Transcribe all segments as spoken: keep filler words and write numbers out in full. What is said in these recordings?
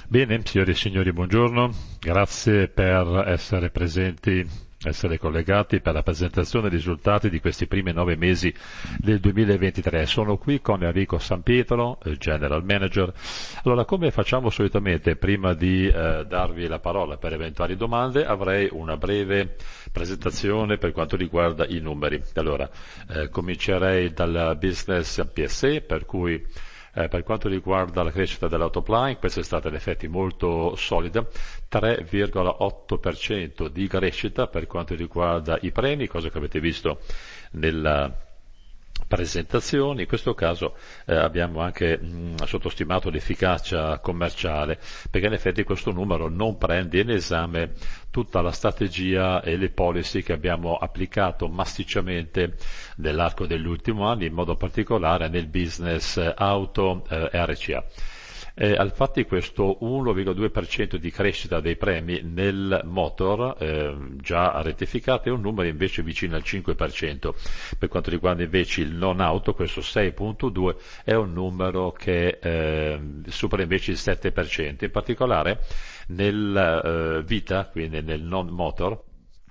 Bene, signore e signori, buongiorno. Grazie per essere presenti, essere collegati per la presentazione dei risultati di questi primi nove mesi del duemilaventitré. Sono qui con Enrico Sampietro, eh, General Manager. Allora, come facciamo solitamente, prima di eh, darvi la parola per eventuali domande, avrei una breve presentazione per quanto riguarda i numeri. Allora, eh, comincerei dal business P S E, per cui Eh, per quanto riguarda la crescita della top line, questa è stata in effetti molto solida, tre virgola otto per cento di crescita per quanto riguarda i premi, cosa che avete visto nella presentazione. In questo caso eh, abbiamo anche mh, sottostimato l'efficacia commerciale, perché in effetti questo numero non prende in esame tutta la strategia e le policy che abbiamo applicato massicciamente nell'arco degli ultimi anni, in modo particolare nel business auto eh, R C A. Eh, al fatti questo uno virgola due per cento di crescita dei premi nel motor, eh, già rettificato, è un numero invece vicino al cinque per cento. Per quanto riguarda invece il non auto, questo sei virgola due è un numero che eh, supera invece il sette per cento. In particolare nel eh, Vita, quindi nel non motor,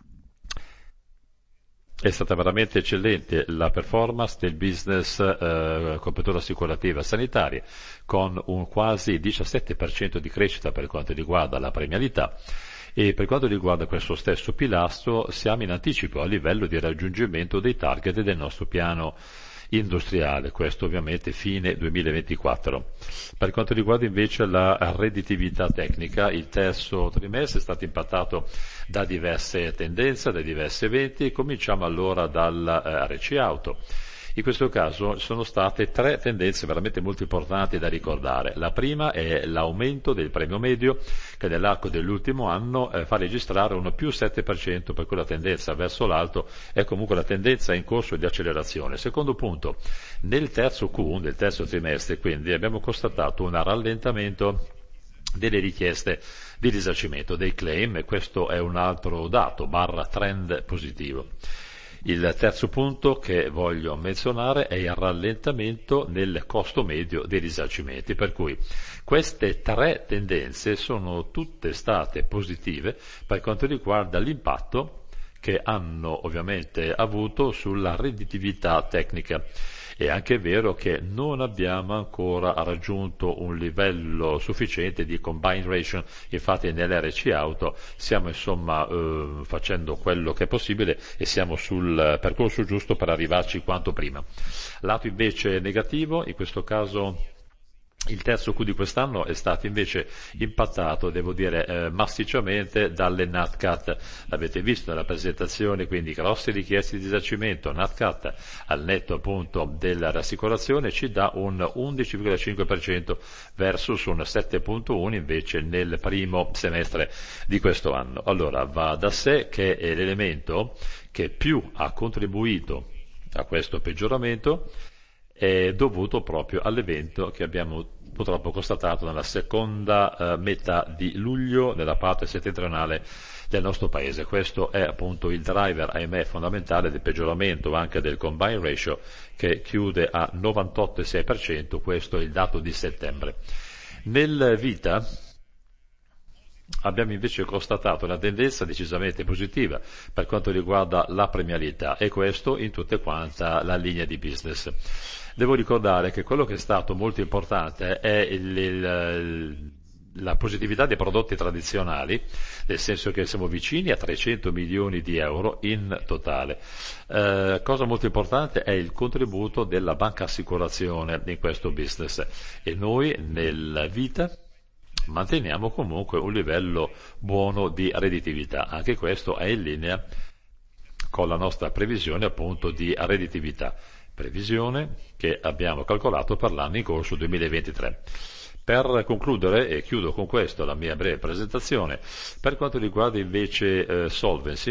è stata veramente eccellente la performance del business eh, copertura assicurativa sanitaria, con un quasi diciassette per cento di crescita per quanto riguarda la premialità, e per quanto riguarda questo stesso pilastro siamo in anticipo a livello di raggiungimento dei target del nostro piano industriale, questo ovviamente fine duemilaventiquattro. Per quanto riguarda invece la redditività tecnica, il terzo trimestre è stato impattato da diverse tendenze, da diversi eventi. Cominciamo allora dal eh, R C Auto. In questo caso sono state tre tendenze veramente molto importanti da ricordare. La prima è l'aumento del premio medio, che nell'arco dell'ultimo anno eh, fa registrare un più sette per cento, per cui la tendenza verso l'alto è comunque la tendenza in corso di accelerazione. Secondo punto, nel terzo Q, nel terzo trimestre, quindi abbiamo constatato un rallentamento delle richieste di risarcimento, dei claim, e questo è un altro dato, barra trend positivo. Il terzo punto che voglio menzionare è il rallentamento nel costo medio dei risarcimenti, per cui queste tre tendenze sono tutte state positive per quanto riguarda l'impatto che hanno ovviamente avuto sulla redditività tecnica. È anche vero che non abbiamo ancora raggiunto un livello sufficiente di combined ratio, infatti nell'R C Auto stiamo insomma eh, facendo quello che è possibile e siamo sul percorso giusto per arrivarci quanto prima. Lato invece negativo, in questo caso il terzo Q di quest'anno è stato invece impattato, devo dire, eh, massicciamente dalle Nat Cat. L'avete visto nella presentazione, quindi grosse richieste di risarcimento. Nat Cat al netto appunto della rassicurazione ci dà un undici virgola cinque per cento versus un sette virgola uno invece nel primo semestre di questo anno. Allora va da sé che è l'elemento che più ha contribuito a questo peggioramento è dovuto proprio all'evento che abbiamo purtroppo constatato nella seconda eh, metà di luglio nella parte settentrionale del nostro paese. Questo è appunto il driver, ahimè, fondamentale del peggioramento anche del combined ratio, che chiude a novantotto virgola sei per cento, questo è il dato di settembre. Nel Vita abbiamo invece constatato una tendenza decisamente positiva per quanto riguarda la premialità, e questo in tutta quanta la linea di business. Devo ricordare che quello che è stato molto importante è il, il, la positività dei prodotti tradizionali, nel senso che siamo vicini a trecento milioni di euro in totale. Eh, cosa molto importante è il contributo della banca assicurazione in questo business, e noi nel Vita manteniamo comunque un livello buono di redditività. Anche questo è in linea con la nostra previsione appunto di redditività, previsione che abbiamo calcolato per l'anno in corso duemilaventitré. Per concludere, e chiudo con questo la mia breve presentazione, per quanto riguarda invece eh, Solvency,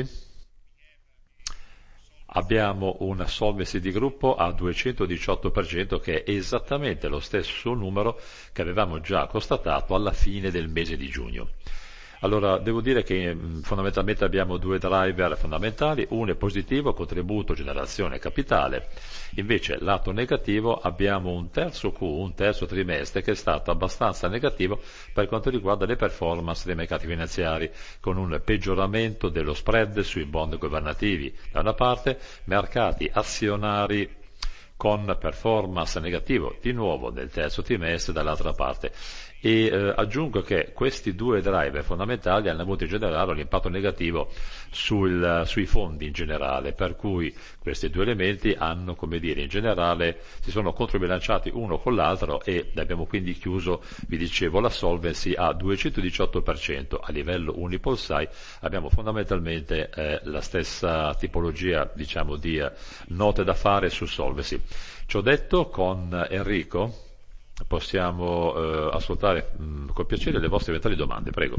abbiamo una solvency di gruppo a duecentodiciotto per cento, che è esattamente lo stesso numero che avevamo già constatato alla fine del mese di giugno. Allora, devo dire che mh, fondamentalmente abbiamo due driver fondamentali, uno è positivo, contributo, generazione capitale, invece lato negativo abbiamo un terzo Q, un terzo trimestre che è stato abbastanza negativo per quanto riguarda le performance dei mercati finanziari, con un peggioramento dello spread sui bond governativi da una parte, mercati azionari con performance negativo di nuovo nel terzo trimestre dall'altra parte. E eh, aggiungo che questi due driver fondamentali hanno avuto in generale un impatto negativo sul, sui fondi in generale, per cui questi due elementi hanno, come dire, in generale si sono controbilanciati uno con l'altro e abbiamo quindi chiuso, vi dicevo, la solvency a duecentodiciotto per cento a livello Unipolsai. Abbiamo fondamentalmente eh, la stessa tipologia, diciamo, di eh, note da fare su solvency. Ciò detto, con Enrico possiamo eh, ascoltare mh, con piacere le vostre eventuali domande, prego.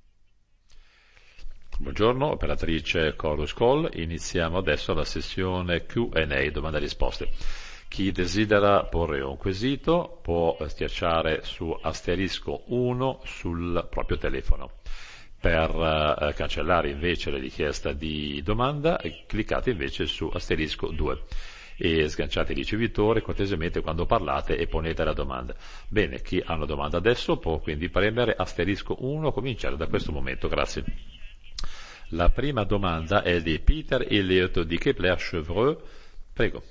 Buongiorno, operatrice Chorus Call. Iniziamo adesso la sessione Q and A, domande e risposte. Chi desidera porre un quesito può schiacciare su asterisco uno sul proprio telefono. Per eh, cancellare invece la richiesta di domanda, cliccate invece su asterisco due e sganciate il ricevitore cortesemente quando parlate e ponete la domanda. Bene, chi ha una domanda adesso può quindi premere asterisco uno, cominciare da questo momento. Grazie. La prima domanda è di Peter Elliott di Kepler Chevreux. Prego.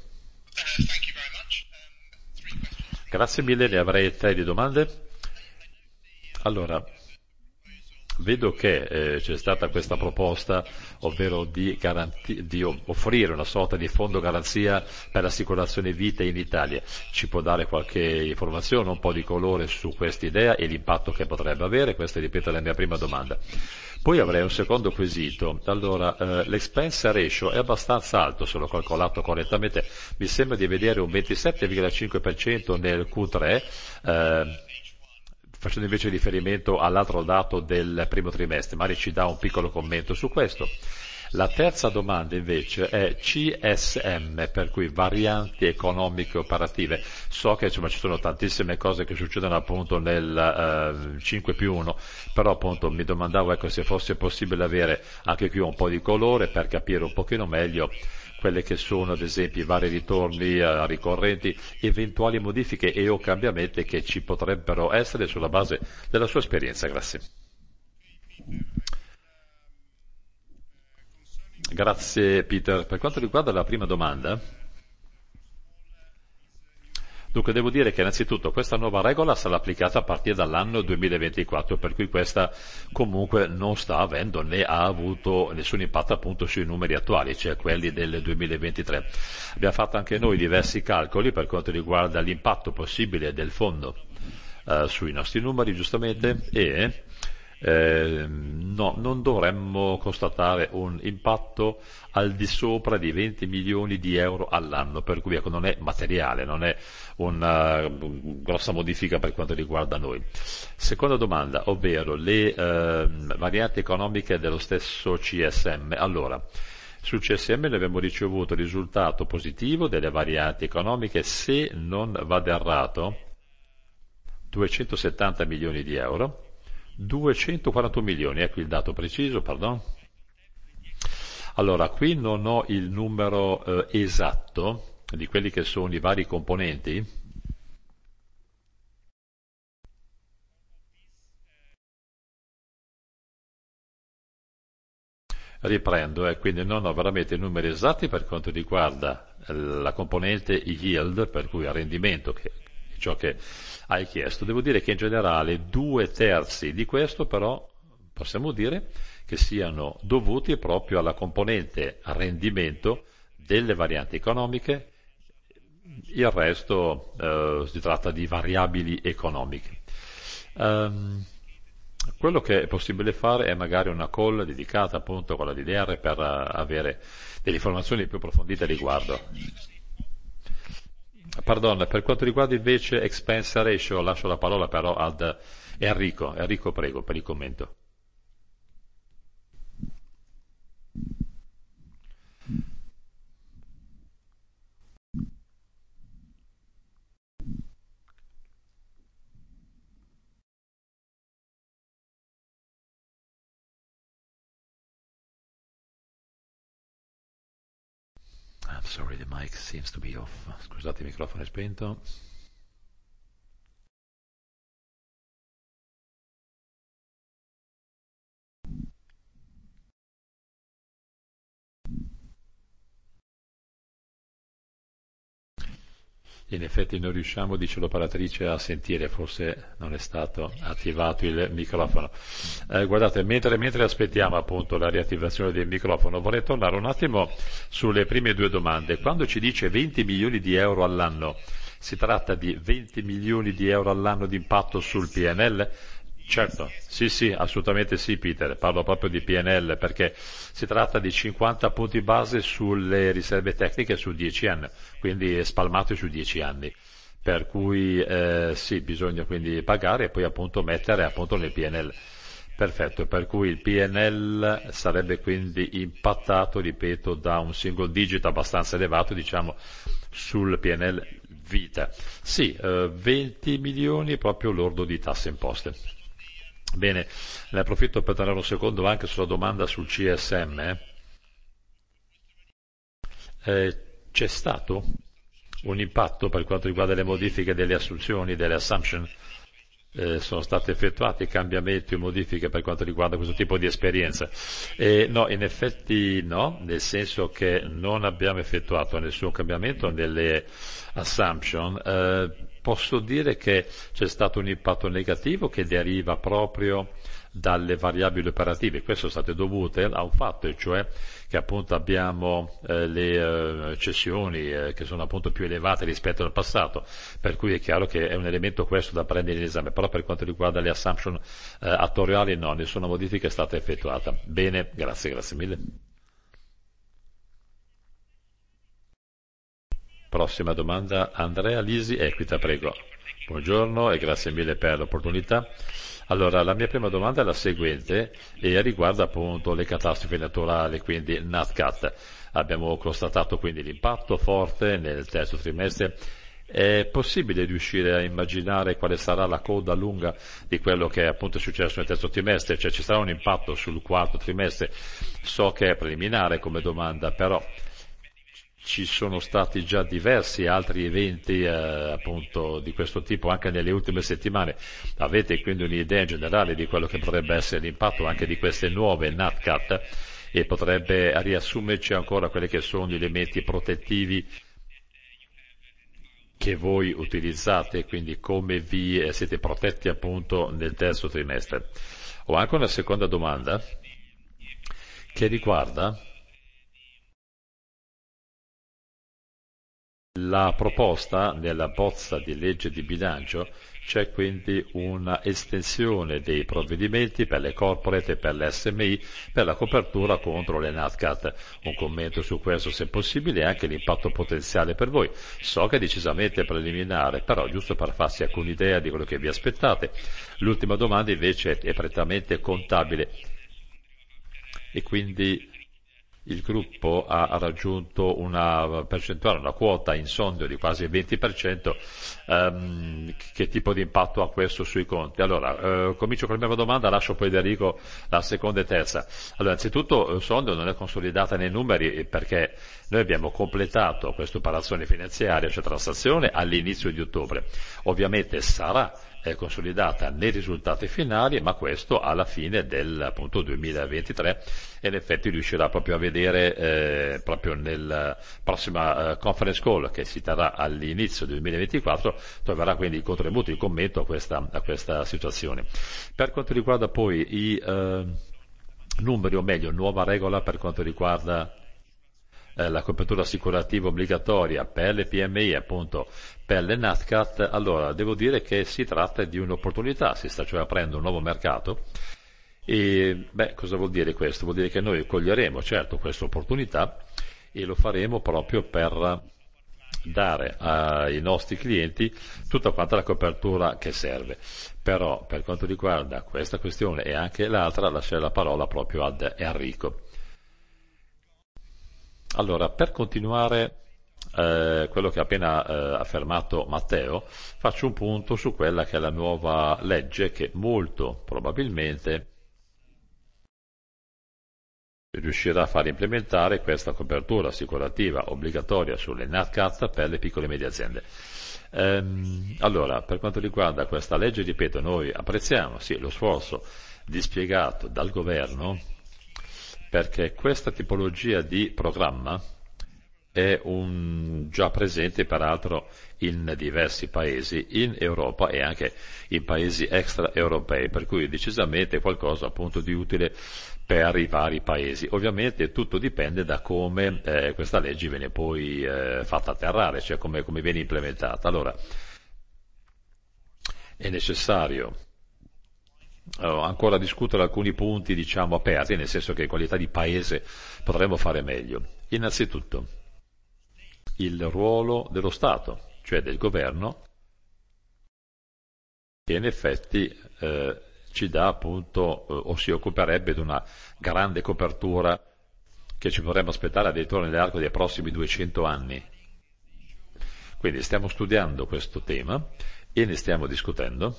Grazie mille, ne avrei tre di domande. Allora, vedo che eh, c'è stata questa proposta, ovvero di, garanti- di offrire una sorta di fondo garanzia per l'assicurazione vita in Italia. Ci può dare qualche informazione, un po' di colore su questa idea e l'impatto che potrebbe avere? Questa, ripeto, è la mia prima domanda. Poi avrei un secondo quesito. Allora, eh, l'expense ratio è abbastanza alto, se l'ho calcolato correttamente, mi sembra di vedere un ventisette virgola cinque per cento nel Q tre, eh, facendo invece riferimento all'altro dato del primo trimestre. Magari ci dà un piccolo commento su questo. La terza domanda invece è C S M, per cui varianti economiche operative. So che insomma, ci sono tantissime cose che succedono appunto nel eh, cinque più uno, però appunto mi domandavo ecco, se fosse possibile avere anche qui un po' di colore per capire un pochino meglio quelle che sono ad esempio i vari ritorni eh, ricorrenti, eventuali modifiche e o cambiamenti che ci potrebbero essere sulla base della sua esperienza. Grazie. Grazie Peter. Per quanto riguarda la prima domanda, dunque devo dire che innanzitutto questa nuova regola sarà applicata a partire dall'anno duemilaventiquattro, per cui questa comunque non sta avendo né ha avuto nessun impatto appunto sui numeri attuali, cioè quelli del duemilaventitré. Abbiamo fatto anche noi diversi calcoli per quanto riguarda l'impatto possibile del fondo eh, sui nostri numeri, giustamente, e eh, no, non dovremmo constatare un impatto al di sopra di venti milioni di euro all'anno, per cui ecco, non è materiale, non è una grossa modifica per quanto riguarda noi. Seconda domanda, ovvero le eh, varianti economiche dello stesso C S M. Allora, sul C S M ne abbiamo ricevuto risultato positivo delle varianti economiche, se non vado errato, duecentosettanta milioni di euro, duecentoquarantuno milioni, ecco il dato preciso, pardon. Allora, qui non ho il numero eh, esatto di quelli che sono i vari componenti. Riprendo, eh, quindi non ho veramente i numeri esatti per quanto riguarda eh, la componente yield, per cui il rendimento, che è ciò che hai chiesto. Devo dire che in generale due terzi di questo però possiamo dire che siano dovuti proprio alla componente rendimento delle varianti economiche, il resto eh, si tratta di variabili economiche. Ehm, quello che è possibile fare è magari una call dedicata appunto a quella di D R per eh, avere delle informazioni più approfondite a riguardo. Pardon, per quanto riguarda invece expense ratio, lascio la parola però ad Enrico. Enrico, prego, per il commento. I'm sorry, the mic seems to be off. Scusate, il microfono è spento. In effetti non riusciamo, dice l'operatrice, a sentire, forse non è stato attivato il microfono. Eh, guardate, mentre, mentre aspettiamo appunto la riattivazione del microfono, vorrei tornare un attimo sulle prime due domande. Quando ci dice venti milioni di euro all'anno, si tratta di venti milioni di euro all'anno di impatto sul P and L? Certo, sì, sì, assolutamente sì, Peter, parlo proprio di P and L perché si tratta di cinquanta punti base sulle riserve tecniche su dieci anni, quindi spalmate su dieci anni. Per cui eh, sì, bisogna quindi pagare e poi appunto mettere appunto nel P and L. Perfetto, per cui il P and L sarebbe quindi impattato, ripeto, da un single digit abbastanza elevato, diciamo, sul P and L vita. Sì, eh, venti milioni proprio lordo di tasse imposte. Bene, ne approfitto per tornare un secondo anche sulla domanda sul C S M. eh. Eh, c'è stato un impatto per quanto riguarda le modifiche delle assunzioni, delle assumption? Eh, sono state effettuate cambiamenti o modifiche per quanto riguarda questo tipo di esperienza? Eh, no, in effetti no, nel senso che non abbiamo effettuato nessun cambiamento nelle assumption. Eh, posso dire che c'è stato un impatto negativo che deriva proprio dalle variabili operative. Queste sono state dovute a un fatto, e cioè che appunto abbiamo eh, le eh, cessioni eh, che sono appunto più elevate rispetto al passato, per cui è chiaro che è un elemento questo da prendere in esame, però per quanto riguarda le assumption eh, attuariali no, nessuna modifica è stata effettuata. Bene, grazie, grazie mille. Prossima domanda, Andrea Lisi, Equita, prego. Buongiorno e grazie mille per l'opportunità. Allora, la mia prima domanda è la seguente e riguarda appunto le catastrofi naturali, quindi NatCat. Abbiamo constatato quindi l'impatto forte nel terzo trimestre. È possibile riuscire a immaginare quale sarà la coda lunga di quello che appunto è successo nel terzo trimestre? Cioè ci sarà un impatto sul quarto trimestre? So che è preliminare come domanda, però ci sono stati già diversi altri eventi eh, appunto di questo tipo anche nelle ultime settimane. Avete quindi un'idea generale di quello che potrebbe essere l'impatto anche di queste nuove NatCat e potrebbe riassumerci ancora quelli che sono gli elementi protettivi che voi utilizzate, quindi come vi eh, siete protetti appunto nel terzo trimestre. Ho anche una seconda domanda che riguarda la proposta nella bozza di legge di bilancio. C'è quindi una estensione dei provvedimenti per le corporate e per le S M I per la copertura contro le NatCat. Un commento su questo se possibile e anche l'impatto potenziale per voi. So che è decisamente preliminare, però giusto per farsi alcune idea di quello che vi aspettate. L'ultima domanda invece è prettamente contabile e quindi il gruppo ha raggiunto una percentuale, una quota in sondio di quasi il venti per cento. Ehm, che tipo di impatto ha questo sui conti? Allora, eh, comincio con la prima domanda, lascio poi a Enrico la seconda e terza. Allora, innanzitutto il sondio non è consolidata nei numeri perché noi abbiamo completato questa operazione finanziaria, cioè transazione, all'inizio di ottobre. Ovviamente sarà è consolidata nei risultati finali, ma questo alla fine del appunto duemilaventitré e in effetti riuscirà proprio a vedere eh, proprio nella prossima eh, conference call che si terrà all'inizio del duemilaventiquattro, troverà quindi il contributo, il commento a questa, a questa situazione. Per quanto riguarda poi i eh, numeri, o meglio, nuova regola per quanto riguarda eh, la copertura assicurativa obbligatoria per le P M I, appunto per le NatCat, allora devo dire che si tratta di un'opportunità, si sta cioè aprendo un nuovo mercato e beh, cosa vuol dire questo? Vuol dire che noi coglieremo certo questa opportunità e lo faremo proprio per dare ai nostri clienti tutta quanta la copertura che serve. Però per quanto riguarda questa questione e anche l'altra lascerò la parola proprio ad Enrico. Allora, per continuare eh, quello che ha appena eh, affermato Matteo, faccio un punto su quella che è la nuova legge che molto probabilmente riuscirà a far implementare questa copertura assicurativa obbligatoria sulle Nat Cat per le piccole e medie aziende. Ehm, allora, per quanto riguarda questa legge, ripeto, noi apprezziamo sì, lo sforzo dispiegato dal governo, perché questa tipologia di programma è un, già presente peraltro in diversi paesi in Europa e anche in paesi extraeuropei, per cui decisamente è qualcosa appunto di utile per i vari paesi. Ovviamente tutto dipende da come eh, questa legge viene poi eh, fatta atterrare, cioè come, come viene implementata. Allora, è necessario eh, ancora discutere alcuni punti, diciamo, aperti, nel senso che in qualità di paese potremmo fare meglio. Innanzitutto, il ruolo dello Stato, cioè del governo, che in effetti eh, ci dà appunto eh, o si occuperebbe di una grande copertura che ci vorremmo aspettare addirittura nell'arco dei prossimi duecento anni. Quindi stiamo studiando questo tema e ne stiamo discutendo.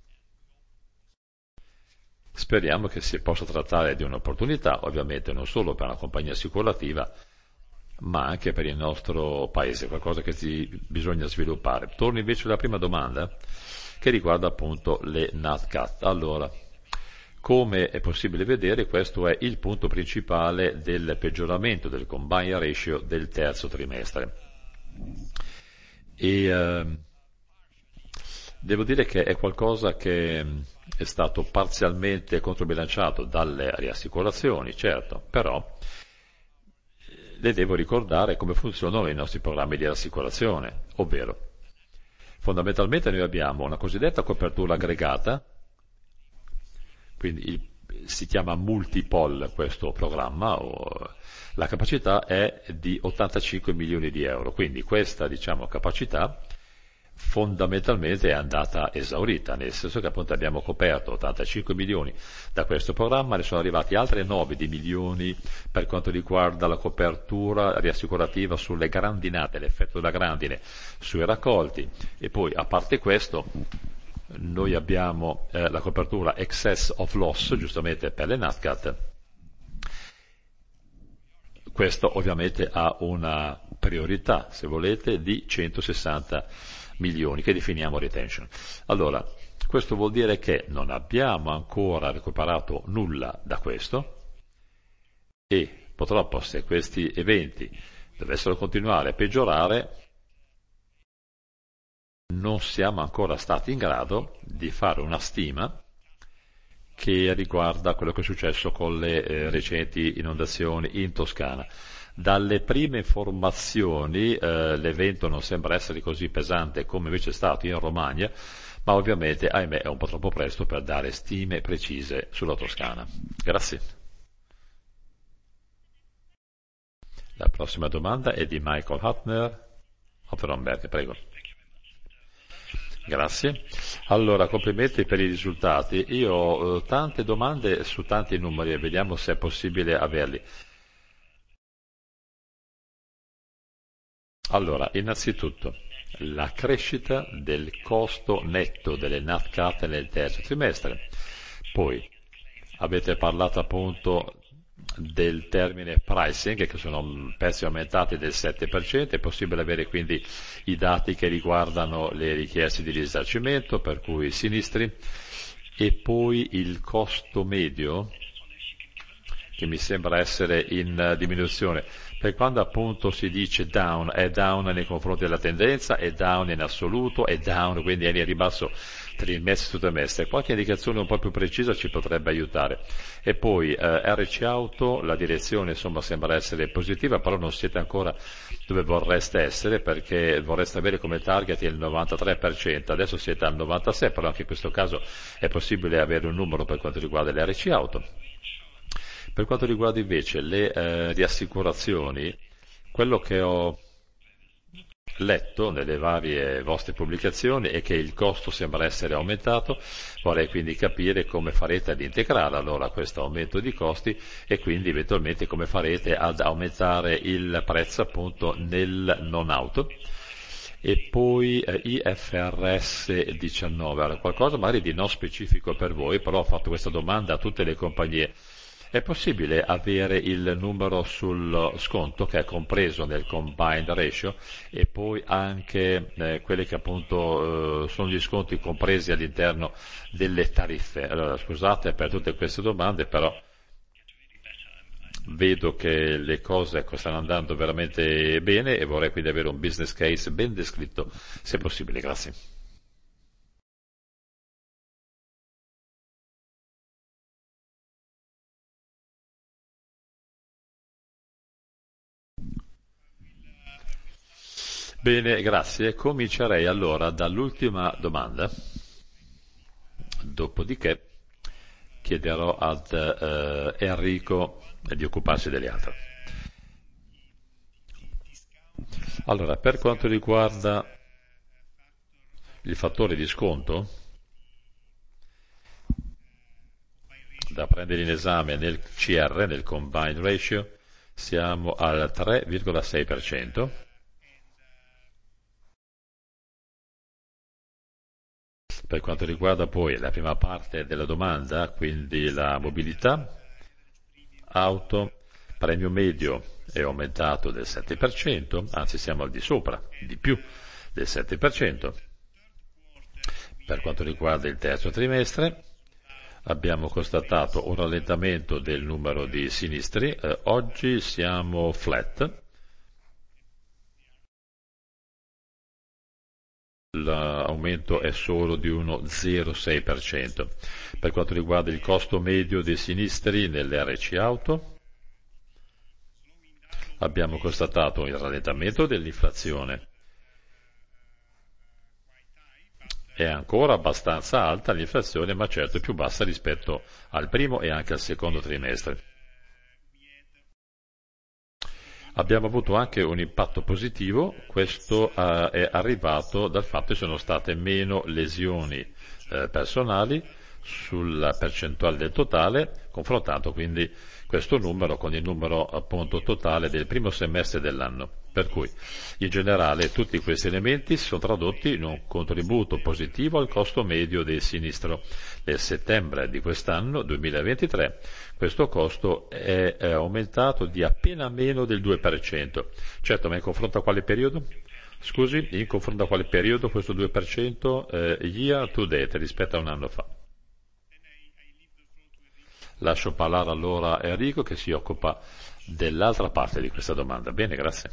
Speriamo che si possa trattare di un'opportunità, ovviamente non solo per una compagnia assicurativa, ma anche per il nostro paese, qualcosa che si, bisogna sviluppare. Torno invece alla prima domanda, che riguarda appunto le Nat Cat. Allora, come è possibile vedere, questo è il punto principale del peggioramento del combine ratio del terzo trimestre. E eh, devo dire che è qualcosa che è stato parzialmente controbilanciato dalle riassicurazioni, certo, però le devo ricordare come funzionano i nostri programmi di assicurazione, ovvero fondamentalmente noi abbiamo una cosiddetta copertura aggregata, quindi il, si chiama multipol questo programma, o, la capacità è di ottantacinque milioni di euro, quindi questa diciamo, capacità fondamentalmente è andata esaurita, nel senso che appunto abbiamo coperto ottantacinque milioni da questo programma, ne sono arrivati altre nove di milioni per quanto riguarda la copertura riassicurativa sulle grandinate, l'effetto della grandine sui raccolti, e poi a parte questo noi abbiamo eh, la copertura excess of loss, giustamente per le Nat Cat. Questo ovviamente ha una priorità, se volete, di centosessanta milioni, che definiamo retention. Allora, questo vuol dire che non abbiamo ancora recuperato nulla da questo e purtroppo se questi eventi dovessero continuare a peggiorare, non siamo ancora stati in grado di fare una stima che riguarda quello che è successo con le eh, recenti inondazioni in Toscana. Dalle prime informazioni eh, l'evento non sembra essere così pesante come invece è stato in Romagna, ma ovviamente, ahimè, è un po' troppo presto per dare stime precise sulla Toscana. Grazie. La prossima domanda è di Michael Huttner, Hofferomberg, prego. Grazie. Allora, complimenti per i risultati. Io ho eh, tante domande su tanti numeri e vediamo se è possibile averli. Allora, innanzitutto, la crescita del costo netto delle Nat Cat nel terzo trimestre. Poi, avete parlato appunto del termine pricing, che sono prezzi aumentati del sette per cento, è possibile avere quindi i dati che riguardano le richieste di risarcimento, per cui i sinistri, e poi il costo medio, che mi sembra essere in diminuzione, per quando appunto si dice down, è down nei confronti della tendenza, è down in assoluto, è down, quindi è in ribasso trimestre su trimestre. Qualche indicazione un po' più precisa ci potrebbe aiutare. E poi eh, R C Auto, la direzione insomma sembra essere positiva, però non siete ancora dove vorreste essere, perché vorreste avere come target il novantatré per cento, adesso siete al novantasei per cento, però anche in questo caso è possibile avere un numero per quanto riguarda le R C Auto. Per quanto riguarda invece le eh, riassicurazioni, quello che ho letto nelle varie vostre pubblicazioni è che il costo sembra essere aumentato, vorrei quindi capire come farete ad integrare allora questo aumento di costi e quindi eventualmente come farete ad aumentare il prezzo appunto nel non auto. E poi eh, I F R S diciannove, allora, qualcosa magari di non specifico per voi, però ho fatto questa domanda a tutte le compagnie. È possibile avere il numero sul sconto che è compreso nel combined ratio e poi anche eh, quelli che appunto eh, sono gli sconti compresi all'interno delle tariffe? Allora, scusate per tutte queste domande, però vedo che le cose ecco, stanno andando veramente bene e vorrei quindi avere un business case ben descritto, se possibile. Grazie. Bene, grazie. Comincerei allora dall'ultima domanda, dopodiché chiederò ad eh, Enrico di occuparsi delle altre. Allora, per quanto riguarda il fattore di sconto da prendere in esame nel C R, nel combined ratio, siamo al tre virgola sei per cento. Per quanto riguarda poi la prima parte della domanda, quindi la mobilità, auto, premio medio è aumentato del sette per cento, anzi siamo al di sopra, di più del sette per cento. Per quanto riguarda il terzo trimestre, abbiamo constatato un rallentamento del numero di sinistri, eh, oggi siamo flat. L'aumento è solo di uno zero virgola sei per cento. Per quanto riguarda il costo medio dei sinistri nell'R C auto, abbiamo constatato il rallentamento dell'inflazione. È ancora abbastanza alta l'inflazione, ma certo più bassa rispetto al primo e anche al secondo trimestre. Abbiamo avuto anche un impatto positivo, questo eh, è arrivato dal fatto che sono state meno lesioni eh, personali sulla percentuale del totale, confrontato quindi questo numero con il numero appunto totale del primo semestre dell'anno. Per cui in generale tutti questi elementi si sono tradotti in un contributo positivo al costo medio del sinistro. Nel settembre di quest'anno, duemilaventitré, questo costo è, è aumentato di appena meno del due per cento. Certo, ma in confronto a quale periodo? Scusi, in confronto a quale periodo questo due per cento eh, year to date rispetto a un anno fa? Lascio parlare allora a Enrico che si occupa dell'altra parte di questa domanda. Bene, grazie.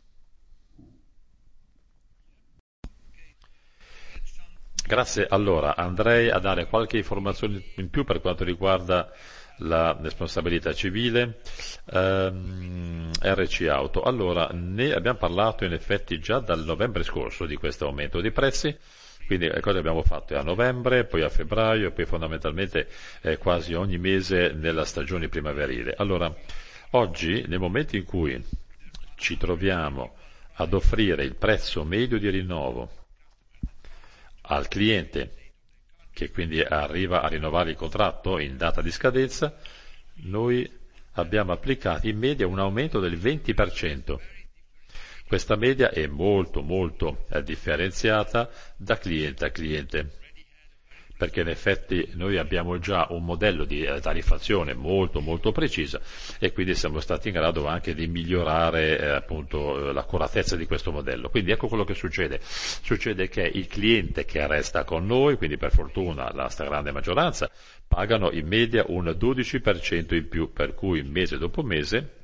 Grazie, allora andrei a dare qualche informazione in più per quanto riguarda la responsabilità civile, ehm, R C Auto. Allora, ne abbiamo parlato in effetti già dal novembre scorso di questo aumento dei prezzi, quindi eh, cosa abbiamo fatto? A novembre, poi a febbraio, poi fondamentalmente eh, quasi ogni mese nella stagione primaverile. Allora, oggi, nel momento in cui ci troviamo ad offrire il prezzo medio di rinnovo al cliente, che quindi arriva a rinnovare il contratto in data di scadenza, noi abbiamo applicato in media un aumento del venti per cento. Questa media è molto molto eh, differenziata da cliente a cliente, perché in effetti noi abbiamo già un modello di eh, tariffazione molto molto precisa e quindi siamo stati in grado anche di migliorare eh, appunto eh, l'accuratezza di questo modello. Quindi ecco quello che succede. Succede che il cliente che resta con noi, quindi per fortuna la stragrande maggioranza, pagano in media un dodici per cento in più, per cui mese dopo mese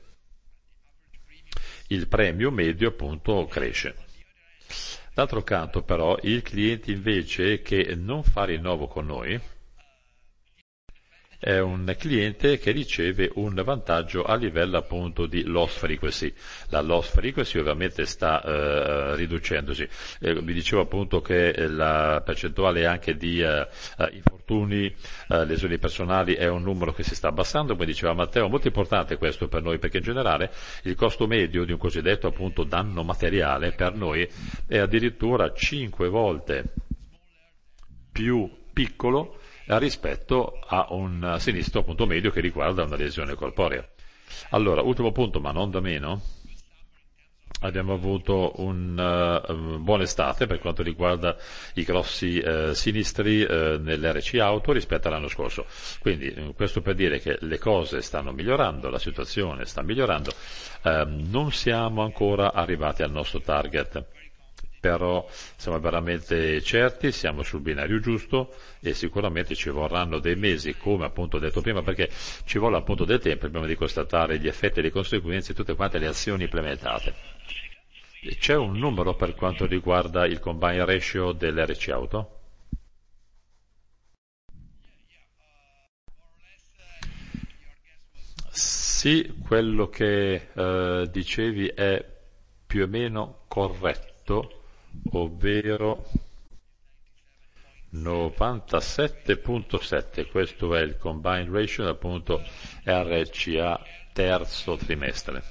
il premio medio appunto cresce. D'altro canto però il cliente invece che non fa rinnovo con noi è un cliente che riceve un vantaggio a livello appunto di loss frequency. La loss frequency ovviamente sta eh, riducendosi. Eh, vi dicevo appunto che la percentuale anche di eh, infortuni, eh, lesioni personali è un numero che si sta abbassando, come diceva Matteo, molto importante questo per noi perché in generale il costo medio di un cosiddetto appunto danno materiale per noi è addirittura cinque volte più piccolo rispetto a un sinistro appunto medio che riguarda una lesione corporea. Allora, ultimo punto, ma non da meno, abbiamo avuto una uh, buona estate per quanto riguarda i grossi uh, sinistri uh, nell'R C Auto rispetto all'anno scorso. Quindi uh, questo per dire che le cose stanno migliorando, la situazione sta migliorando, uh, non siamo ancora arrivati al nostro target. Però siamo veramente certi, siamo sul binario giusto e sicuramente ci vorranno dei mesi, come appunto ho detto prima, perché ci vuole appunto del tempo prima di constatare gli effetti e le conseguenze di tutte quante le azioni implementate. C'è un numero per quanto riguarda il combine ratio dell'R C Auto? Sì, quello che eh, dicevi è più o meno corretto, ovvero novantasette virgola sette, questo è il combined ratio appunto R C A terzo trimestre.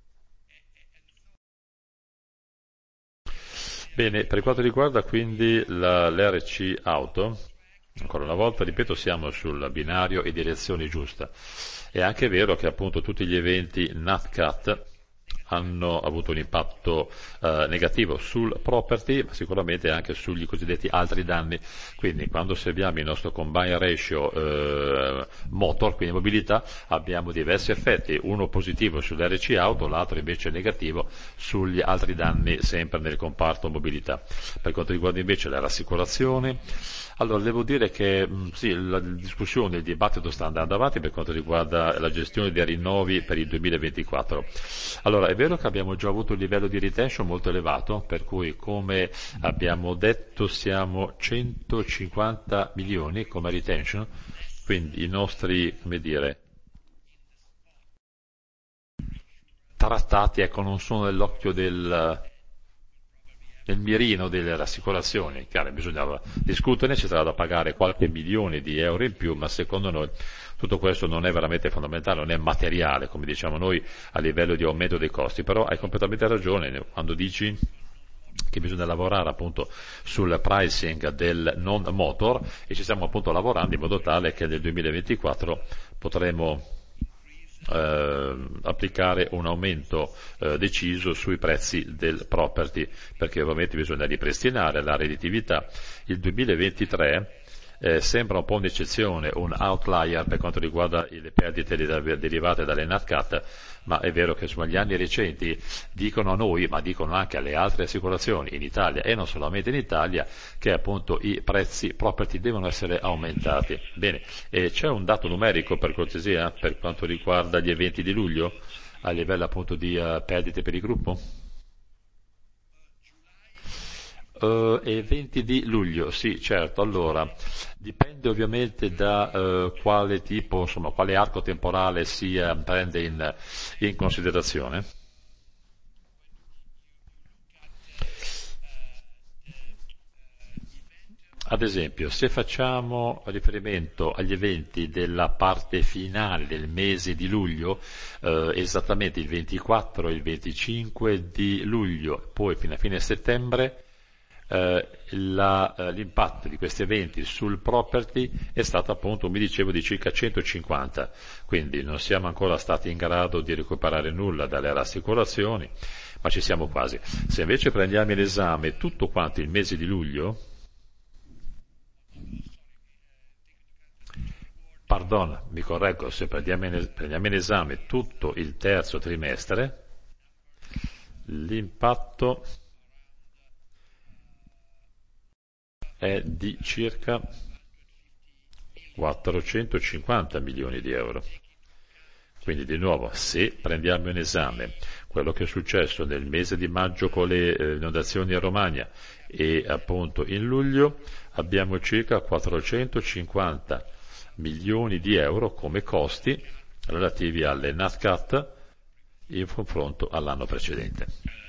Bene, per quanto riguarda quindi la- l'R C Auto, ancora una volta, ripeto, siamo sul binario e direzione giusta. È anche vero che appunto tutti gli eventi NatCat hanno avuto un impatto eh, negativo sul property, ma sicuramente anche sugli cosiddetti altri danni. Quindi quando osserviamo il nostro combine ratio eh, motor, quindi mobilità, abbiamo diversi effetti, uno positivo sull'R C Auto, l'altro invece negativo sugli altri danni sempre nel comparto mobilità. Per quanto riguarda invece la rassicurazione, allora devo dire che mh, sì, la discussione, il dibattito sta andando avanti per quanto riguarda la gestione dei rinnovi per il duemilaventiquattro. Allora, è vero che abbiamo già avuto un livello di retention molto elevato, per cui come abbiamo detto siamo centocinquanta milioni come retention, quindi i nostri, come dire, trattati, ecco, non sono nell'occhio del, nel mirino delle rassicurazioni. Chiaro, bisognava discuterne, ci sarà da pagare qualche milione di euro in più, ma secondo noi tutto questo non è veramente fondamentale, non è materiale, come diciamo noi, a livello di aumento dei costi, però hai completamente ragione quando dici che bisogna lavorare appunto sul pricing del non motor e ci stiamo appunto lavorando in modo tale che nel duemilaventiquattro potremo eh, applicare un aumento eh, deciso sui prezzi del property, perché ovviamente bisogna ripristinare la redditività. Il duemilaventitré eh, sembra un po' un'eccezione, un outlier per quanto riguarda le perdite derivate dalle NatCat, ma è vero che insomma, gli anni recenti dicono a noi, ma dicono anche alle altre assicurazioni in Italia e non solamente in Italia, che appunto i prezzi property devono essere aumentati. Bene, e c'è un dato numerico per cortesia per quanto riguarda gli eventi di luglio a livello appunto di uh, perdite per il gruppo? Uh, e venti di luglio, sì, certo. Allora, dipende ovviamente da uh, quale tipo, insomma, quale arco temporale si eh, prende in, in considerazione. Ad esempio, se facciamo riferimento agli eventi della parte finale del mese di luglio, eh, esattamente il ventiquattro e il venticinque di luglio, poi fino a fine settembre, eh, la- eh, l'impatto di questi eventi sul property è stato appunto, mi dicevo, di circa centocinquanta, quindi non siamo ancora stati in grado di recuperare nulla dalle rassicurazioni, ma ci siamo quasi. Se invece prendiamo in esame tutto quanto il mese di luglio, pardon, mi correggo, se prendiamo in, es- prendiamo in esame tutto il terzo trimestre, l'impatto è di circa quattrocentocinquanta milioni di euro. Quindi di nuovo, se prendiamo in esame quello che è successo nel mese di maggio con le eh, inondazioni in Romagna e appunto in luglio, abbiamo circa quattrocentocinquanta milioni di euro come costi relativi alle NatCat in confronto all'anno precedente.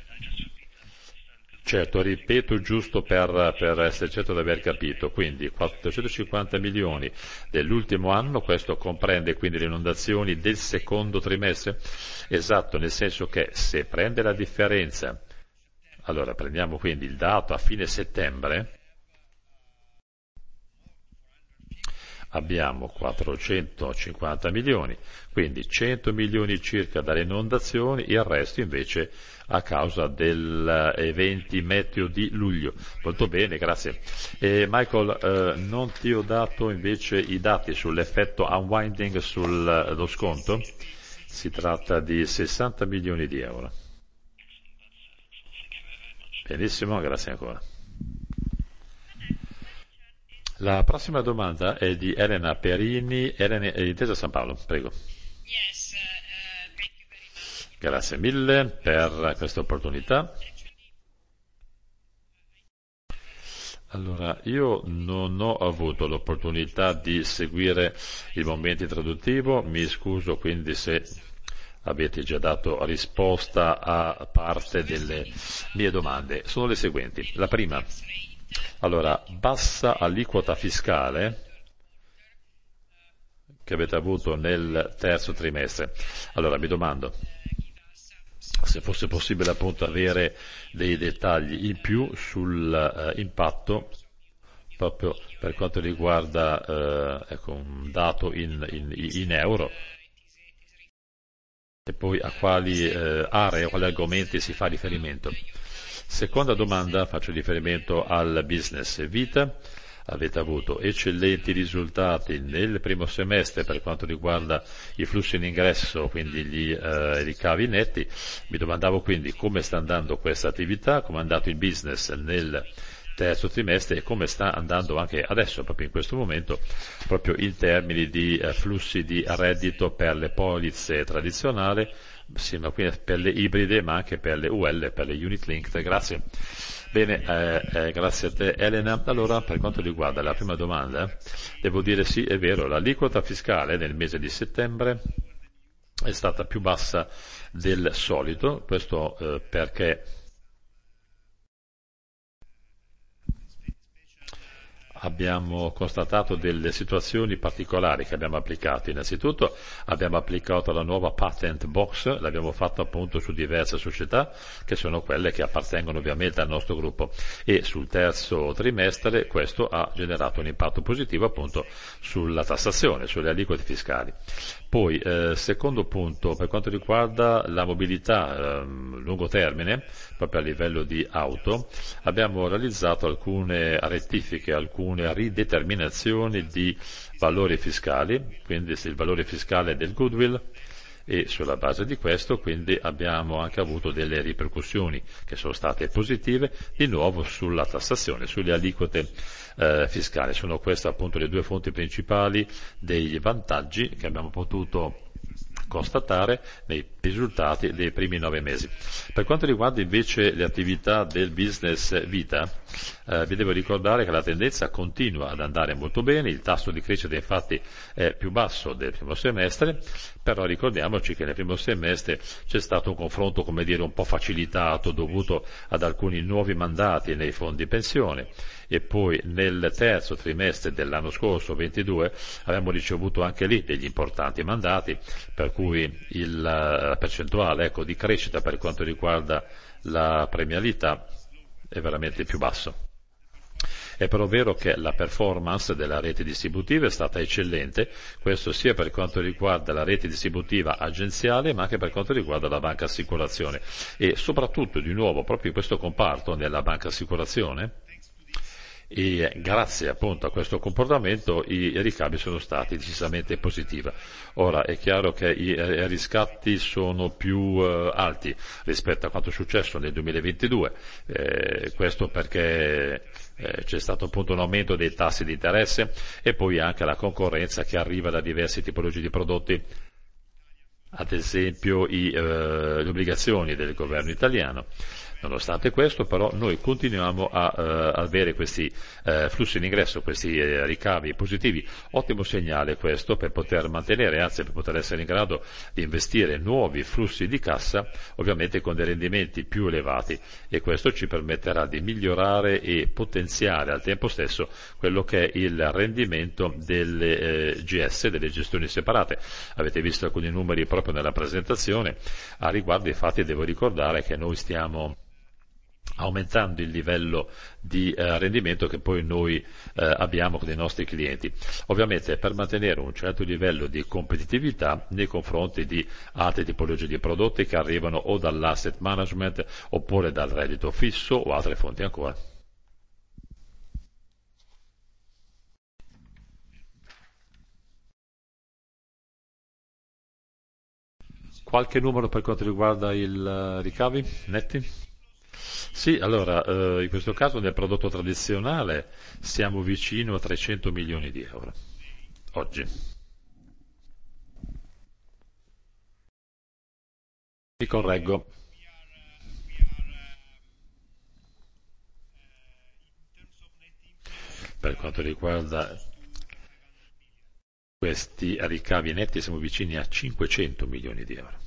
Certo, ripeto giusto per, per essere certo di aver capito, quindi quattrocentocinquanta milioni dell'ultimo anno, questo comprende quindi le inondazioni del secondo trimestre? Esatto, nel senso che se prende la differenza, allora prendiamo quindi il dato a fine settembre, abbiamo quattrocentocinquanta milioni, quindi cento milioni circa dalle inondazioni, il resto invece a causa degli eventi meteo di luglio. Molto bene, grazie. E Michael, eh, non ti ho dato invece i dati sull'effetto unwinding sullo sconto? Si tratta di sessanta milioni di euro. Benissimo, grazie ancora. La prossima domanda è di Elena Perini, Elena di Intesa San Paolo, prego. Grazie mille per questa opportunità. Allora, io non ho avuto l'opportunità di seguire il momento introduttivo, mi scuso quindi se avete già dato risposta a parte delle mie domande. Sono le seguenti. La prima, allora, bassa aliquota fiscale che avete avuto nel terzo trimestre. Allora, mi domando se fosse possibile appunto avere dei dettagli in più sull'impatto uh, proprio per quanto riguarda uh, ecco, un dato in, in, in euro e poi a quali uh, aree, a quali argomenti si fa riferimento. Seconda domanda, faccio riferimento al business vita. Avete avuto eccellenti risultati nel primo semestre per quanto riguarda i flussi in ingresso, quindi gli eh, ricavi netti. Mi domandavo quindi come sta andando questa attività, come è andato il business nel terzo trimestre e come sta andando anche adesso, proprio in questo momento, proprio in termini di eh, flussi di reddito per le polizze tradizionali, sì, ma quindi per le ibride, ma anche per le U L, per le unit linked. Grazie. Bene, eh, eh, grazie a te Elena. Allora, per quanto riguarda la prima domanda, devo dire sì, è vero, l'aliquota fiscale nel mese di settembre è stata più bassa del solito, questo eh, perché abbiamo constatato delle situazioni particolari che abbiamo applicato. Innanzitutto abbiamo applicato la nuova patent box, l'abbiamo fatto appunto su diverse società che sono quelle che appartengono ovviamente al nostro gruppo e sul terzo trimestre questo ha generato un impatto positivo appunto sulla tassazione, sulle aliquote fiscali. Poi, eh, secondo punto, per quanto riguarda la mobilità eh, lungo termine, proprio a livello di auto, abbiamo realizzato alcune rettifiche, alcune rideterminazioni di valori fiscali, quindi il valore fiscale del goodwill, e sulla base di questo quindi abbiamo anche avuto delle ripercussioni che sono state positive di nuovo sulla tassazione, sulle aliquote eh, fiscali. Sono queste appunto le due fonti principali dei vantaggi che abbiamo potuto constatare nei risultati dei primi nove mesi. Per quanto riguarda invece le attività del business vita, eh, vi devo ricordare che la tendenza continua ad andare molto bene, il tasso di crescita infatti è più basso del primo semestre, però ricordiamoci che nel primo semestre c'è stato un confronto, come dire, un po' facilitato dovuto ad alcuni nuovi mandati nei fondi pensione e poi nel terzo trimestre dell'anno scorso, ventidue, abbiamo ricevuto anche lì degli importanti mandati, per cui il, la percentuale ecco, di crescita per quanto riguarda la premialità è veramente più basso. È però vero che la performance della rete distributiva è stata eccellente, questo sia per quanto riguarda la rete distributiva agenziale ma anche per quanto riguarda la banca assicurazione e soprattutto di nuovo proprio in questo comparto nella banca assicurazione e grazie appunto a questo comportamento i ricavi sono stati decisamente positivi. Ora è chiaro che i riscatti sono più eh, alti rispetto a quanto è successo nel duemilaventidue, eh, questo perché eh, c'è stato appunto un aumento dei tassi di interesse e poi anche la concorrenza che arriva da diverse tipologie di prodotti, ad esempio i, eh, le obbligazioni del governo italiano. Nonostante questo, però, noi continuiamo a uh, avere questi uh, flussi in ingresso, questi uh, ricavi positivi. Ottimo segnale questo per poter mantenere, anzi per poter essere in grado di investire nuovi flussi di cassa, ovviamente con dei rendimenti più elevati. E questo ci permetterà di migliorare e potenziare al tempo stesso quello che è il rendimento delle eh, G S, delle gestioni separate. Avete visto alcuni numeri proprio nella presentazione. A riguardo, infatti, devo ricordare che noi stiamo aumentando il livello di eh, rendimento che poi noi eh, abbiamo con i nostri clienti. Ovviamente per mantenere un certo livello di competitività nei confronti di altre tipologie di prodotti che arrivano o dall'asset management oppure dal reddito fisso o altre fonti ancora. Qualche numero per quanto riguarda i ricavi netti? Sì, allora, eh, in questo caso nel prodotto tradizionale siamo vicino a trecento milioni di euro oggi. Mi correggo, per quanto riguarda questi ricavi netti siamo vicini a cinquecento milioni di euro.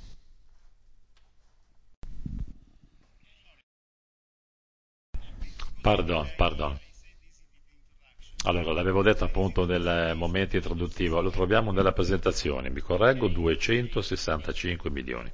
Pardon, pardon. Allora, l'avevo detto appunto nel momento introduttivo, lo troviamo nella presentazione, mi correggo, duecentosessantacinque milioni.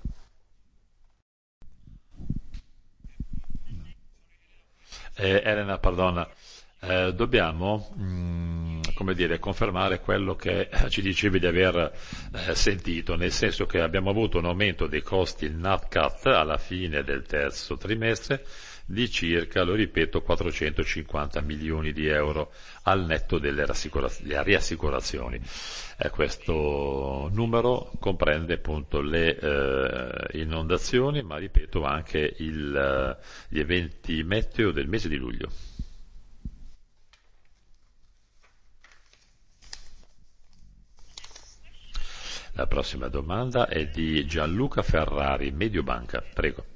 Eh, Elena, perdona, eh, dobbiamo, mm, come dire, confermare quello che ci dicevi di aver eh, sentito, nel senso che abbiamo avuto un aumento dei costi N A T C A T alla fine del terzo trimestre di circa, lo ripeto, quattrocentocinquanta milioni di euro al netto delle rassicura- delle riassicurazioni. Eh, questo numero comprende appunto le eh, inondazioni, ma ripeto anche il, eh, gli eventi meteo del mese di luglio. La prossima domanda è di Gianluca Ferrari, Mediobanca. Prego.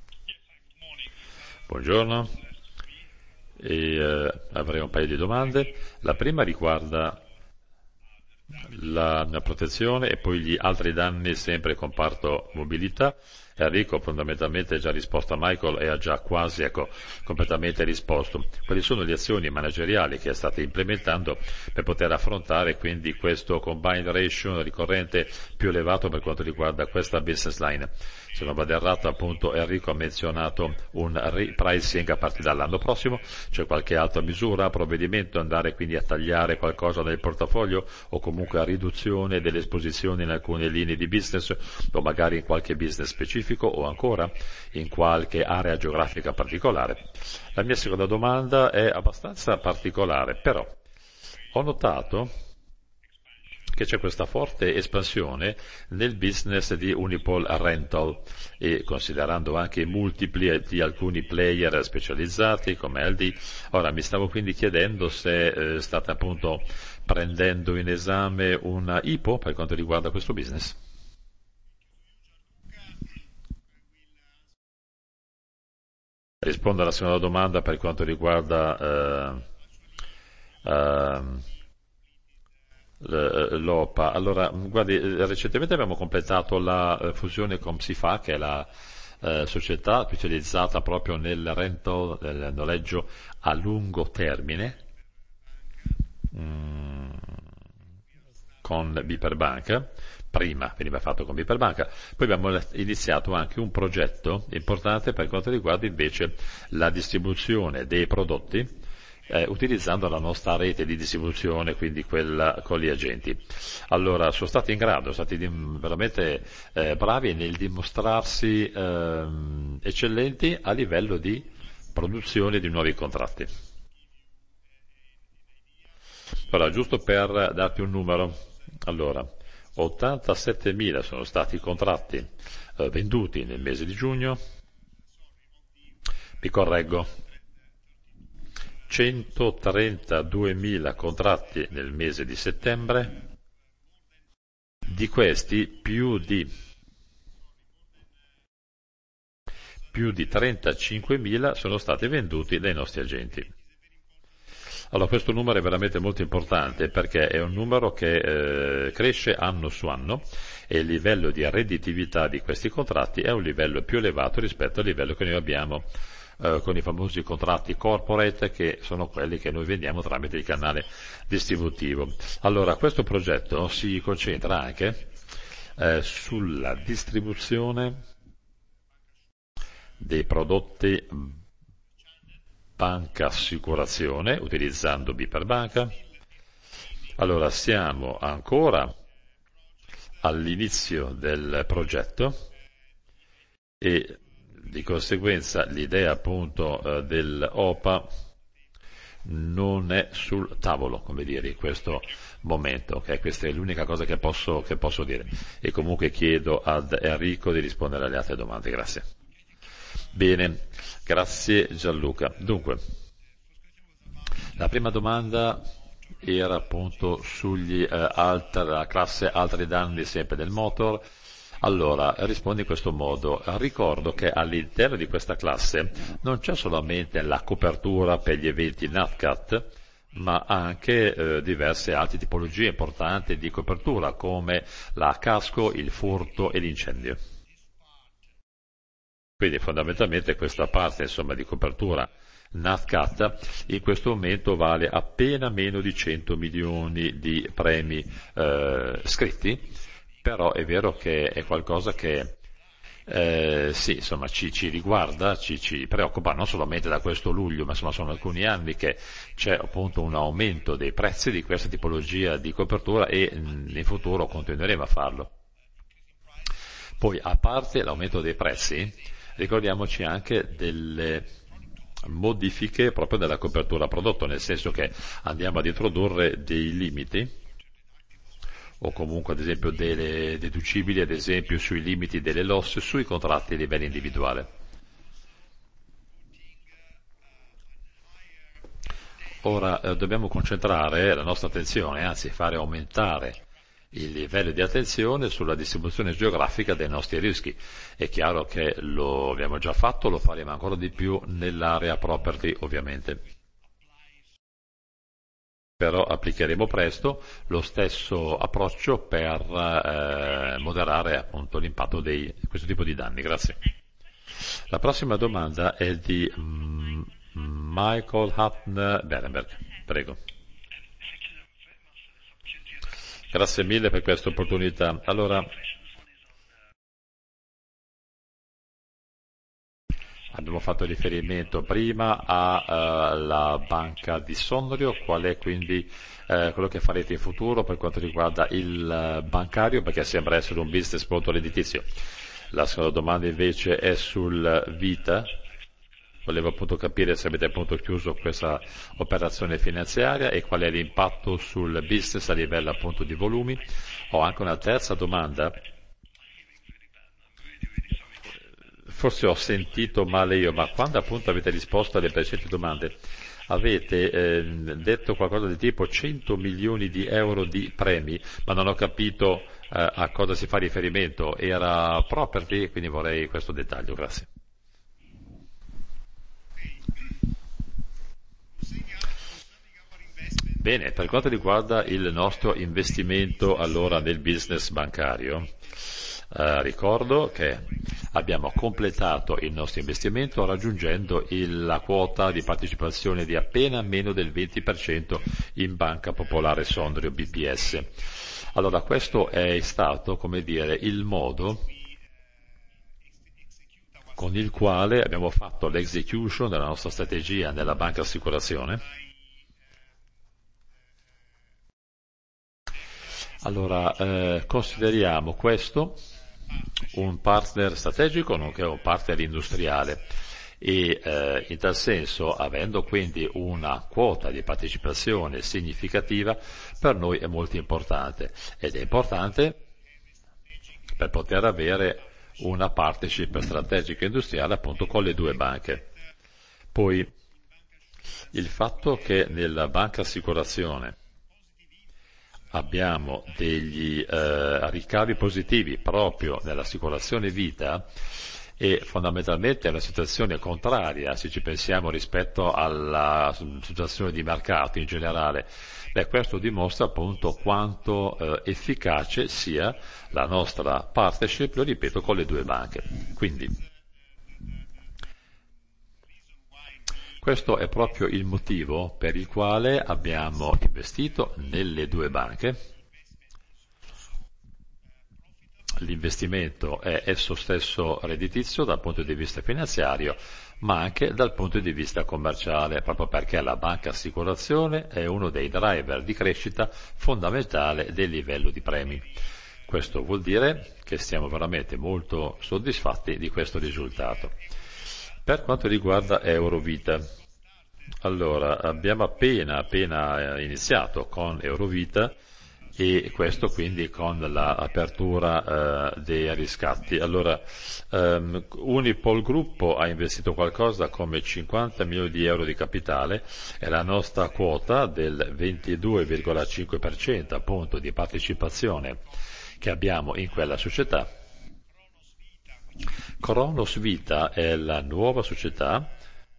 Buongiorno. E, eh, avrei un paio di domande. La prima riguarda la, la protezione e poi gli altri danni sempre comparto mobilità. Enrico fondamentalmente ha già risposto a Michael e ha già quasi ecco, completamente risposto. Quali sono le azioni manageriali che state implementando per poter affrontare quindi questo combined ratio ricorrente più elevato per quanto riguarda questa business line? Se non vado errato, appunto, Enrico ha menzionato un repricing a partire dall'anno prossimo. C'è qualche altra misura, provvedimento, andare quindi a tagliare qualcosa nel portafoglio o comunque a riduzione delle esposizioni in alcune linee di business o magari in qualche business specifico o ancora in qualche area geografica particolare? La mia seconda domanda è abbastanza particolare, però ho notato che c'è questa forte espansione nel business di Unipol Rental e considerando anche i multipli di alcuni player specializzati come L D. Ora mi stavo quindi chiedendo se eh, state appunto prendendo in esame una I P O per quanto riguarda questo business. Rispondo alla seconda domanda per quanto riguarda eh, ehm, l- l'O P A. Allora, guardi, eh, recentemente abbiamo completato la eh, fusione con Psifa, che è la eh, società specializzata proprio nel rental, nel noleggio a lungo termine, mm, con Biperbanca. Prima veniva fatto con Biperbanca, poi abbiamo iniziato anche un progetto importante per quanto riguarda invece la distribuzione dei prodotti eh, utilizzando la nostra rete di distribuzione, quindi quella con gli agenti. Allora, sono stati in grado, sono stati dim- veramente eh, bravi nel dimostrarsi ehm, eccellenti a livello di produzione di nuovi contratti. Allora, giusto per darti un numero, allora, ottantasettemila sono stati i contratti eh, venduti nel mese di giugno, mi correggo, centotrentaduemila contratti nel mese di settembre, di questi più di, più di trentacinquemila sono stati venduti dai nostri agenti. Allora, questo numero è veramente molto importante perché è un numero che eh, cresce anno su anno e il livello di redditività di questi contratti è un livello più elevato rispetto al livello che noi abbiamo eh, con i famosi contratti corporate che sono quelli che noi vendiamo tramite il canale distributivo. Allora, questo progetto si concentra anche eh, sulla distribuzione dei prodotti banca assicurazione, utilizzando B per banca. Allora, siamo ancora all'inizio del progetto e di conseguenza l'idea appunto eh, dell'O P A non è sul tavolo, come dire, in questo momento. Okay? Questa è l'unica cosa che posso, che posso dire. E comunque chiedo ad Enrico di rispondere alle altre domande. Grazie. Bene, grazie Gianluca. Dunque, la prima domanda era appunto sugli eh, alter, la classe altri danni sempre del motor. Allora, rispondo in questo modo. Ricordo che all'interno di questa classe non c'è solamente la copertura per gli eventi Nat Cat, ma anche eh, diverse altre tipologie importanti di copertura, come la casco, il furto e l'incendio. Quindi fondamentalmente questa parte insomma, di copertura Nat Cat in questo momento vale appena meno di cento milioni di premi eh, scritti, però è vero che è qualcosa che eh, sì, insomma, ci, ci riguarda, ci, ci preoccupa non solamente da questo luglio, ma insomma sono alcuni anni che c'è appunto un aumento dei prezzi di questa tipologia di copertura e mh, in futuro continueremo a farlo. Poi, a parte l'aumento dei prezzi, ricordiamoci anche delle modifiche proprio della copertura prodotto, nel senso che andiamo ad introdurre dei limiti o comunque ad esempio delle deducibili ad esempio sui limiti delle loss sui contratti a livello individuale. Ora eh, dobbiamo concentrare la nostra attenzione, anzi fare aumentare il livello di attenzione sulla distribuzione geografica dei nostri rischi. È chiaro che lo abbiamo già fatto, lo faremo ancora di più nell'area property ovviamente. Però applicheremo presto lo stesso approccio per eh, moderare appunto l'impatto di questo tipo di danni. Grazie. La prossima domanda è di mm, Michael Hutton Berenberg. Prego. Grazie mille per questa opportunità. Allora, abbiamo fatto riferimento prima alla uh, banca di Sondrio, qual è quindi uh, quello che farete in futuro per quanto riguarda il uh, bancario, perché sembra essere un business molto redditizio. La seconda domanda invece è sul Vita. Volevo appunto capire se avete appunto chiuso questa operazione finanziaria e qual è l'impatto sul business a livello appunto di volumi. Ho anche una terza domanda. Forse ho sentito male io, ma quando appunto avete risposto alle precedenti domande avete eh, detto qualcosa di tipo cento milioni di euro di premi, ma non ho capito eh, a cosa si fa riferimento. Era property, quindi vorrei questo dettaglio. Grazie. Bene, per quanto riguarda il nostro investimento allora nel business bancario, eh, ricordo che abbiamo completato il nostro investimento raggiungendo il, la quota di partecipazione di appena meno del venti per cento in Banca Popolare Sondrio B P S. Allora questo è stato, come dire, il modo con il quale abbiamo fatto l'execution della nostra strategia nella banca assicurazione. Allora, eh, consideriamo questo un partner strategico, nonché un partner industriale e eh, in tal senso, avendo quindi una quota di partecipazione significativa, per noi è molto importante ed è importante per poter avere una partnership strategica industriale appunto con le due banche. Poi il fatto che nella banca assicurazione abbiamo degli eh, ricavi positivi proprio nell'assicurazione vita e fondamentalmente è una situazione contraria se ci pensiamo rispetto alla situazione di mercato in generale. Beh, questo dimostra appunto quanto eh, efficace sia la nostra partnership, lo ripeto, con le due banche. Quindi questo è proprio il motivo per il quale abbiamo investito nelle due banche. l'investimento è esso stesso redditizio dal punto di vista finanziario, ma anche dal punto di vista commerciale, proprio perché la banca assicurazione è uno dei driver di crescita fondamentale del livello di premi. Questo vuol dire che siamo veramente molto soddisfatti di questo risultato. Per quanto riguarda Eurovita, allora abbiamo appena, appena iniziato con Eurovita, e questo quindi con l'apertura eh, dei riscatti. Allora, ehm, Unipol Gruppo ha investito qualcosa come cinquanta milioni di euro di capitale e la nostra quota del ventidue virgola cinque per cento appunto di partecipazione che abbiamo in quella società. Cronos Vita è la nuova società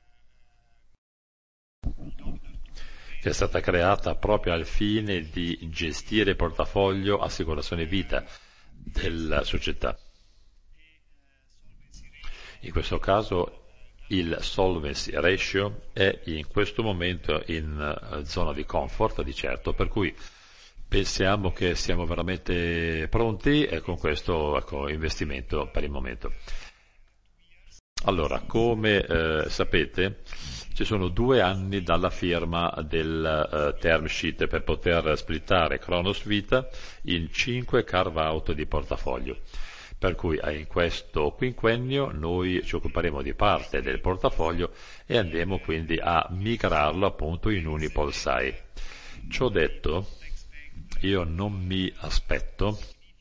che è stata creata proprio al fine di gestire il portafoglio assicurazione vita della società. In questo caso il solvency ratio è in questo momento in zona di comfort, di certo, per cui pensiamo che siamo veramente pronti e con questo ecco, investimento per il momento. Allora, come eh, sapete, ci sono due anni dalla firma del uh, term sheet per poter splittare Cronos Vita in cinque carve-out di portafoglio. Per cui eh, in questo quinquennio noi ci occuperemo di parte del portafoglio e andremo quindi a migrarlo appunto in Unipol sei. Ciò detto, io non mi aspetto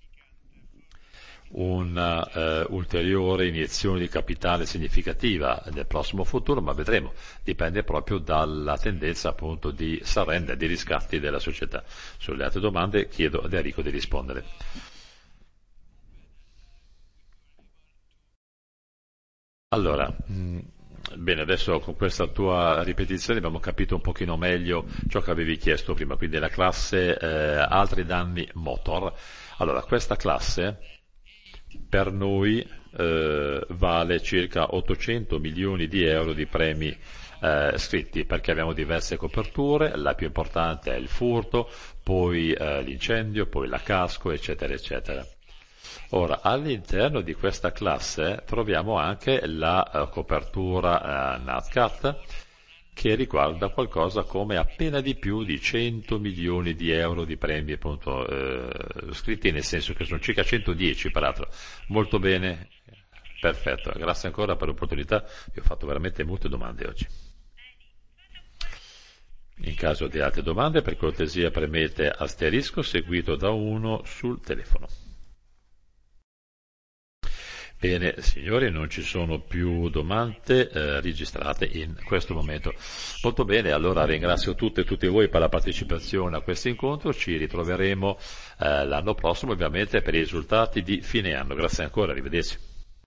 una eh, ulteriore iniezione di capitale significativa nel prossimo futuro, ma vedremo, dipende proprio dalla tendenza appunto di surrender, di riscatti della società. Sulle altre domande chiedo ad Enrico di rispondere. Allora, mh, bene, adesso con questa tua ripetizione abbiamo capito un pochino meglio ciò che avevi chiesto prima, quindi la classe eh, altri danni motor. Allora, questa classe per noi eh, vale circa ottocento milioni di euro di premi eh, scritti, perché abbiamo diverse coperture, la più importante è il furto, poi eh, l'incendio, poi la casco, eccetera, eccetera. Ora, all'interno di questa classe troviamo anche la eh, copertura eh, NatCat, che riguarda qualcosa come appena di più di cento milioni di euro di premi appunto eh, scritti, nel senso che sono circa centodieci peraltro. Molto bene, perfetto, grazie ancora per l'opportunità, vi ho fatto veramente molte domande oggi. In caso di altre domande, per cortesia premete asterisco seguito da uno sul telefono. Bene, signori, non ci sono più domande eh, registrate in questo momento. Molto bene, allora ringrazio tutte e tutti voi per la partecipazione a questo incontro. Ci ritroveremo eh, l'anno prossimo, ovviamente, per i risultati di fine anno. Grazie ancora, arrivederci.